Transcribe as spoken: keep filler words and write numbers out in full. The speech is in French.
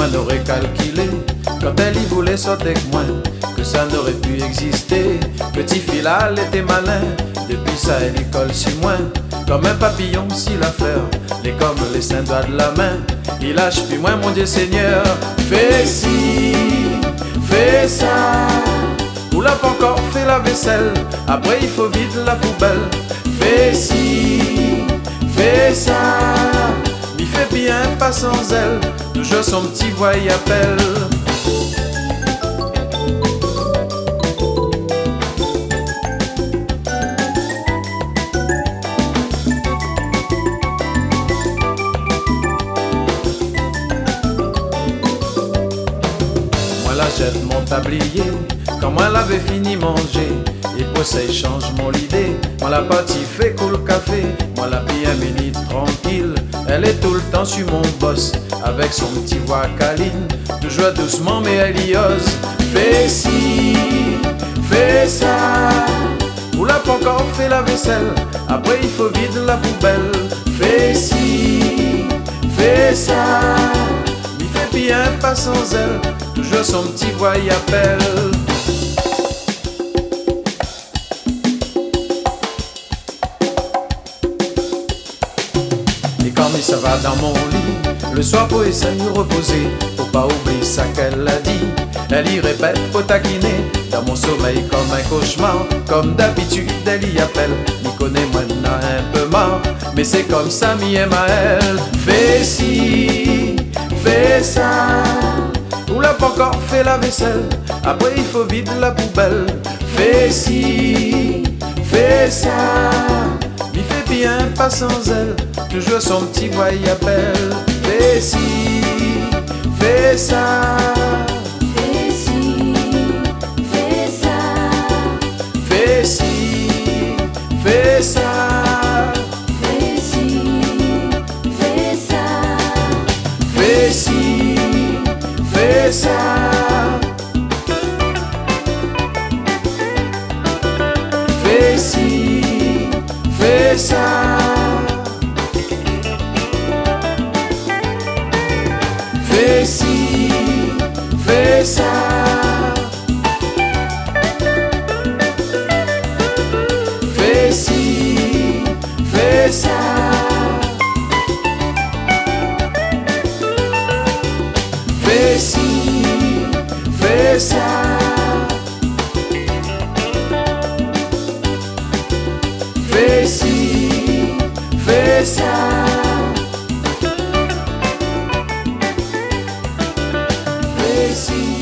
moi n'aurais calculé, quand elle y voulait sortir avec moi, que ça n'aurait pu exister. Petit filal était malin, depuis ça elle y colle sur moi, comme un papillon si l'affaire, les comme les cinq doigts de la main. Il lâche puis moi, mon Dieu Seigneur. Fais ci, fais ça, ou l'a pas encore fait la vaisselle, après il faut vide la poubelle. Fais ci, fais ça, m'y fait bien pas sans elle, toujours son petit voix y appelle. Moi la jette mon tablier, quand moi l'avais fini manger, et pour ça il change mon idée. Moi la partie fait cool café, moi la bien minute tranquille. Elle est tout le temps sur mon boss, avec son petit voix câline, toujours doucement mais elle y ose. Fais ci, fais ça, ou l'a pas encore fait la vaisselle, après il faut vide la poubelle. Fais ci, fais ça, m'y fait bien pas sans elle, toujours son petit voix y appelle. Et quand il ça va dans mon lit, le soir pour essayer de reposer, pour pas oublier ça qu'elle a dit, elle y répète pour taquiner, dans mon sommeil comme un cauchemar. Comme d'habitude elle y appelle, m'y connaît moi n'a un peu marre, mais c'est comme ça m'y aime à elle. Fais ci, fais ça, ou l'a pas encore fait la vaisselle, après il faut vide la poubelle. Fais ci, fais ça, m'y fait bien pas sans elle, toujours son petit voix y appelle. Fais ci, fais ça, Fais ci, fais ça, fais ci, fais ça, fais ci, fais ça, fais ci, fais ça, fais ci, fais ça, fais ci, fais ça, fais ci, fais ça, fais ci, fais ça, fais ci, fais ça, fais ci.